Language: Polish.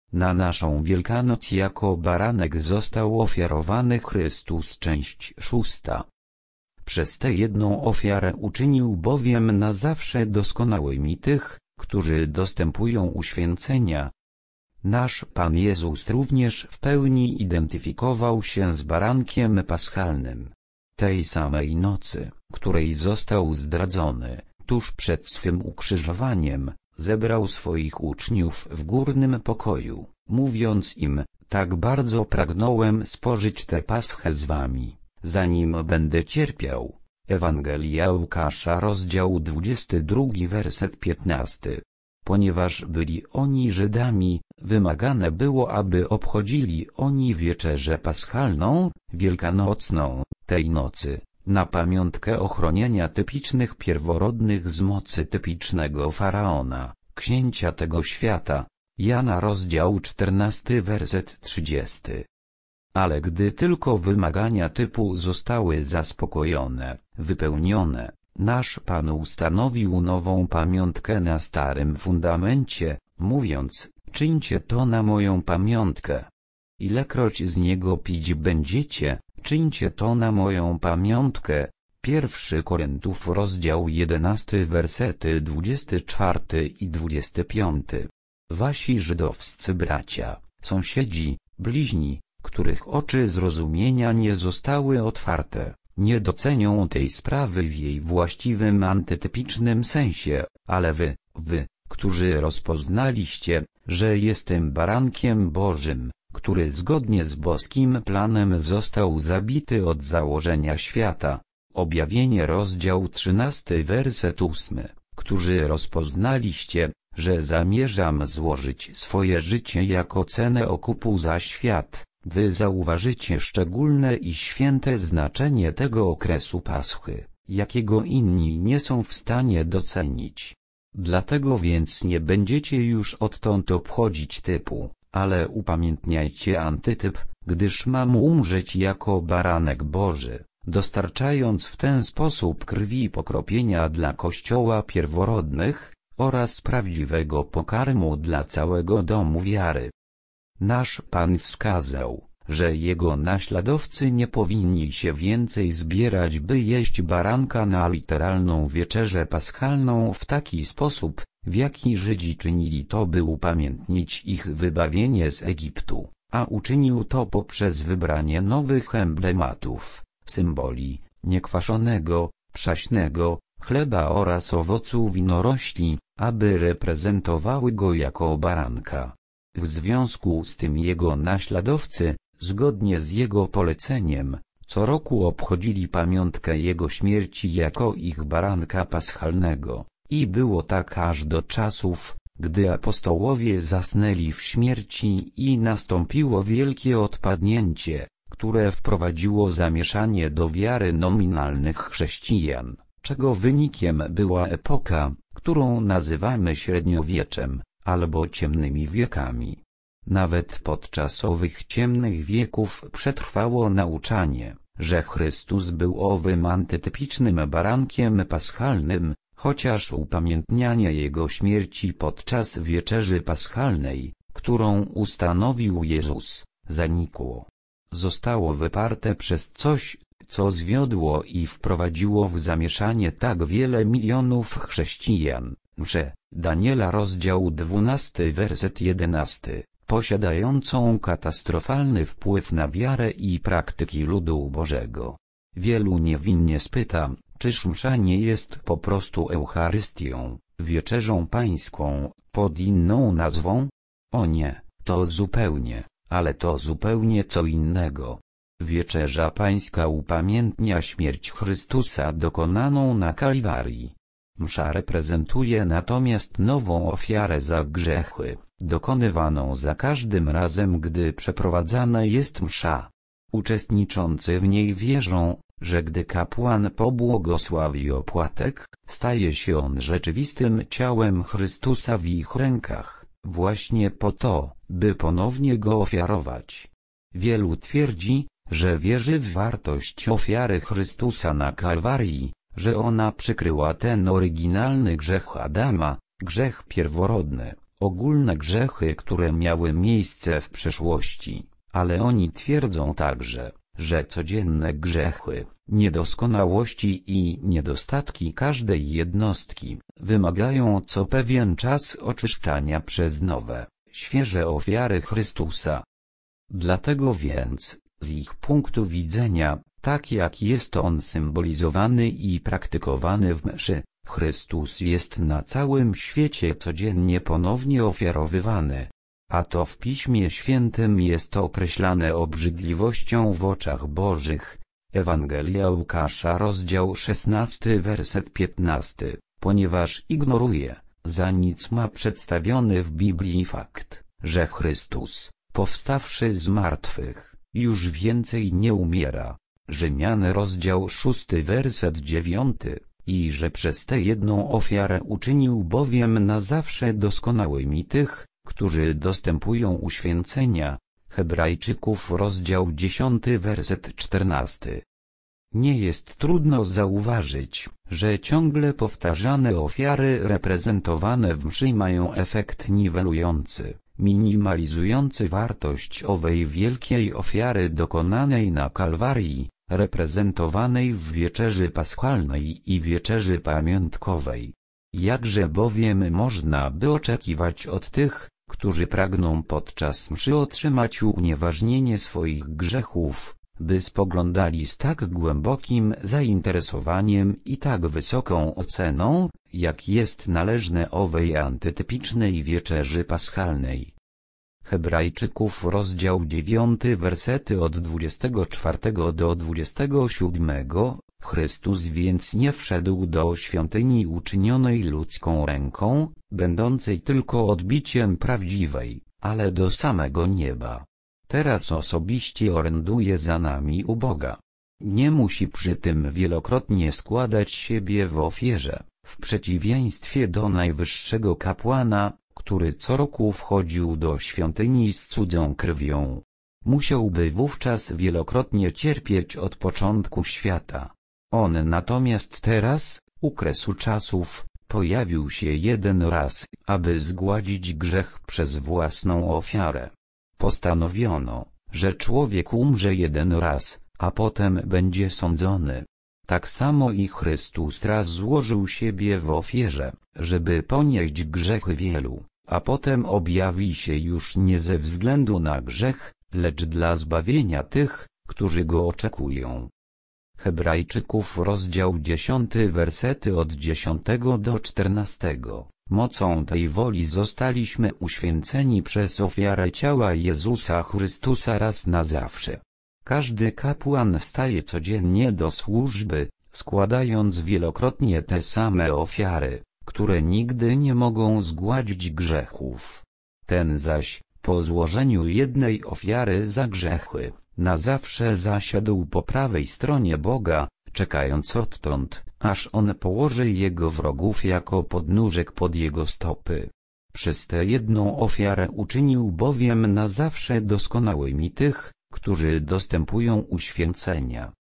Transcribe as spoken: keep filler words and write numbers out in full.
Na naszą Wielkanoc jako baranek został ofiarowany Chrystus. Część szósta. Przez tę jedną ofiarę uczynił bowiem na zawsze doskonałymi tych, którzy dostępują uświęcenia. Nasz Pan Jezus również w pełni identyfikował się z barankiem paschalnym. Tej samej nocy, której został zdradzony, tuż przed swym ukrzyżowaniem, zebrał swoich uczniów w górnym pokoju, mówiąc im: tak bardzo pragnąłem spożyć tę paschę z wami, zanim będę cierpiał. Ewangelia Łukasza, rozdział dwudziesty drugi, werset piętnasty. Ponieważ byli oni Żydami, wymagane było, aby obchodzili oni wieczerzę paschalną, wielkanocną, tej nocy, na pamiątkę ochronienia typicznych pierworodnych z mocy typicznego faraona, księcia tego świata. Jana, rozdział czternasty, werset trzydziesty. Ale gdy tylko wymagania typu zostały zaspokojone, wypełnione, nasz Pan ustanowił nową pamiątkę na starym fundamencie, mówiąc: czyńcie to na moją pamiątkę. Ilekroć z niego pić będziecie, czyńcie to na moją pamiątkę. Pierwszy Koryntiów, rozdział jedenasty, wersety dwudziesty czwarty i dwudziesty piąty. Wasi żydowscy bracia, sąsiedzi, bliźni, których oczy zrozumienia nie zostały otwarte, nie docenią tej sprawy w jej właściwym antytypicznym sensie, ale wy, wy, którzy rozpoznaliście, że jestem barankiem Bożym, który zgodnie z boskim planem został zabity od założenia świata. Objawienie, rozdział trzynasty, werset ósmy. Którzy rozpoznaliście, że zamierzam złożyć swoje życie jako cenę okupu za świat, wy zauważycie szczególne i święte znaczenie tego okresu Paschy, jakiego inni nie są w stanie docenić. Dlatego więc nie będziecie już odtąd obchodzić typu, ale upamiętniajcie antytyp, gdyż mam umrzeć jako baranek Boży, dostarczając w ten sposób krwi pokropienia dla Kościoła pierworodnych oraz prawdziwego pokarmu dla całego domu wiary. Nasz Pan wskazał, że Jego naśladowcy nie powinni się więcej zbierać, by jeść baranka na literalną wieczerzę paschalną w taki sposób, w jaki Żydzi czynili to, by upamiętnić ich wybawienie z Egiptu, a uczynił to poprzez wybranie nowych emblematów, symboli, niekwaszonego, przaśnego chleba oraz owocu winorośli, aby reprezentowały go jako baranka. W związku z tym jego naśladowcy, zgodnie z jego poleceniem, co roku obchodzili pamiątkę jego śmierci jako ich baranka paschalnego. I było tak aż do czasów, gdy apostołowie zasnęli w śmierci i nastąpiło wielkie odpadnięcie, które wprowadziło zamieszanie do wiary nominalnych chrześcijan, czego wynikiem była epoka, którą nazywamy średniowieczem, albo ciemnymi wiekami. Nawet podczas owych ciemnych wieków przetrwało nauczanie, że Chrystus był owym antytypicznym barankiem paschalnym, chociaż upamiętnianie Jego śmierci podczas wieczerzy paschalnej, którą ustanowił Jezus, zanikło. Zostało wyparte przez coś, co zwiodło i wprowadziło w zamieszanie tak wiele milionów chrześcijan, że Daniela, rozdział dwunasty, werset jedenasty, posiadającą katastrofalny wpływ na wiarę i praktyki ludu Bożego. Wielu niewinnie spyta, czyż msza nie jest po prostu Eucharystią, wieczerzą pańską, pod inną nazwą? O nie, to zupełnie, ale to zupełnie co innego. Wieczerza pańska upamiętnia śmierć Chrystusa dokonaną na Kalwarii. Msza reprezentuje natomiast nową ofiarę za grzechy, dokonywaną za każdym razem, gdy przeprowadzana jest msza. Uczestniczący w niej wierzą, że gdy kapłan pobłogosławi opłatek, staje się on rzeczywistym ciałem Chrystusa w ich rękach, właśnie po to, by ponownie go ofiarować. Wielu twierdzi, że wierzy w wartość ofiary Chrystusa na Kalwarii, że ona przykryła ten oryginalny grzech Adama, grzech pierworodny, ogólne grzechy, które miały miejsce w przeszłości, ale oni twierdzą także, że codzienne grzechy, niedoskonałości i niedostatki każdej jednostki wymagają co pewien czas oczyszczania przez nowe, świeże ofiary Chrystusa. Dlatego więc, z ich punktu widzenia, tak jak jest on symbolizowany i praktykowany w mszy, Chrystus jest na całym świecie codziennie ponownie ofiarowywany. A to w Piśmie Świętym jest określane obrzydliwością w oczach Bożych. Ewangelia Łukasza rozdział szesnasty werset piętnasty, ponieważ ignoruje, za nic ma przedstawiony w Biblii fakt, że Chrystus, powstawszy z martwych, już więcej nie umiera. Rzymian rozdział szósty werset dziewiąty, i że przez tę jedną ofiarę uczynił bowiem na zawsze doskonałymi tych, którzy dostępują uświęcenia. Hebrajczyków rozdział dziesiąty werset czternasty. Nie jest trudno zauważyć, że ciągle powtarzane ofiary reprezentowane w mszy mają efekt niwelujący, minimalizujący wartość owej wielkiej ofiary dokonanej na Kalwarii, reprezentowanej w wieczerzy paschalnej i wieczerzy pamiątkowej. Jakże bowiem można by oczekiwać od tych, którzy pragną podczas mszy otrzymać unieważnienie swoich grzechów, by spoglądali z tak głębokim zainteresowaniem i tak wysoką oceną, jak jest należne owej antytypicznej wieczerzy paschalnej. Hebrajczyków rozdział dziewiąty wersety od dwudziestego czwartego do dwudziestego siódmego. Chrystus więc nie wszedł do świątyni uczynionej ludzką ręką, będącej tylko odbiciem prawdziwej, ale do samego nieba. Teraz osobiście oręduje za nami u Boga. Nie musi przy tym wielokrotnie składać siebie w ofierze, w przeciwieństwie do najwyższego kapłana, który co roku wchodził do świątyni z cudzą krwią. Musiałby wówczas wielokrotnie cierpieć od początku świata. On natomiast teraz, u kresu czasów, pojawił się jeden raz, aby zgładzić grzech przez własną ofiarę. Postanowiono, że człowiek umrze jeden raz, a potem będzie sądzony. Tak samo i Chrystus raz złożył siebie w ofierze, żeby ponieść grzechy wielu, a potem objawi się już nie ze względu na grzech, lecz dla zbawienia tych, którzy go oczekują. Hebrajczyków rozdział dziesiąty wersety od dziesiątego do czternastego. Mocą tej woli zostaliśmy uświęceni przez ofiarę ciała Jezusa Chrystusa raz na zawsze. Każdy kapłan staje codziennie do służby, składając wielokrotnie te same ofiary, które nigdy nie mogą zgładzić grzechów. Ten zaś, po złożeniu jednej ofiary za grzechy, na zawsze zasiadł po prawej stronie Boga, czekając odtąd, aż On położy Jego wrogów jako podnóżek pod Jego stopy. Przez tę jedną ofiarę uczynił bowiem na zawsze doskonałymi tych, którzy dostępują uświęcenia.